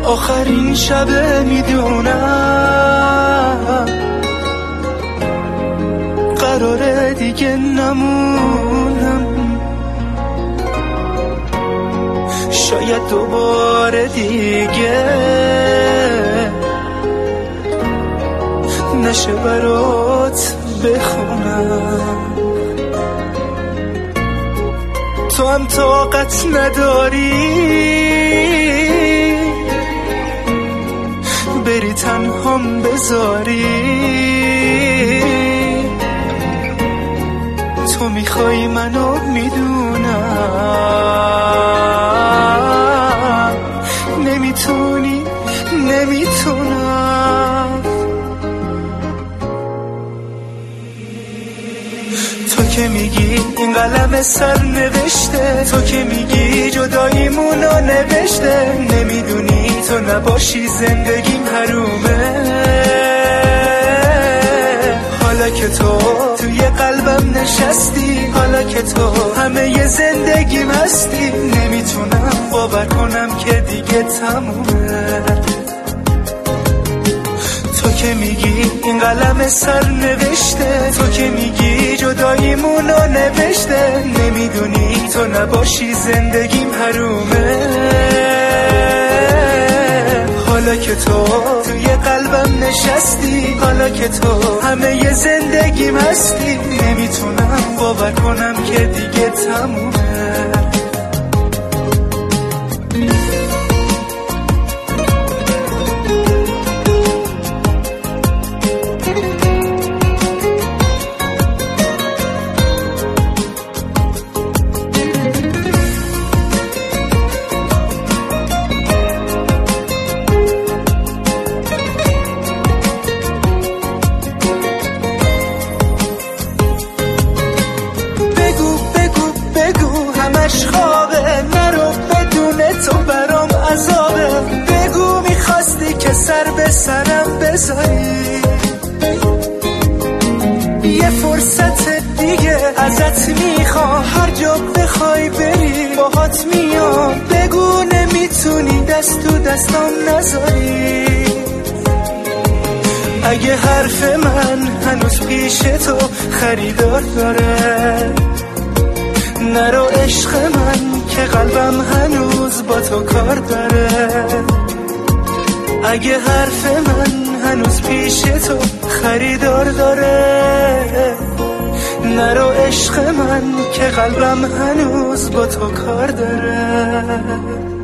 آخرین شب میدونم قراره دیگه نمونم، شاید دوباره دیگه نشه برات بخونم. تو هم طاقت نداری بری تنهام بذاری، تو میخوای منو میدونم، نمیتونی نمیتونم. تو که میگی این قلم سر نوشته، تو که میگی جداییمونو نوشته، نمیدونی تو نباشی زندگیم حرومه. حالا که تو توی قلبم نشستی، حالا که تو همه زندگیم هستی، نمیتونم باور کنم که دیگه تمومه. تو که میگی این قلم سر نوشته، تو که میگی جداییمونو نوشته، نمیدونی تو نباشی زندگیم حرومه. حالا که تو توی قلبم نشستی، حالا که تو همه زندگیم هستی، نمیتونم باور کنم که دیگه تمومه. نرو بدون تو برام عذابه، بگو میخواستی که سر به سرم بذاری، یه فرصت دیگه ازت میخوام، هر جا بخوای بری باهات میام، بگو نمیتونی دست تو دستام نذاری. اگه حرف من هنوز پیش تو خریدار داره، نرو عشق من که قلبم هنوز با تو کار داره. اگه حرف من هنوز پیش تو خریدار داره، نرو عشق من که قلبم هنوز با تو کار داره.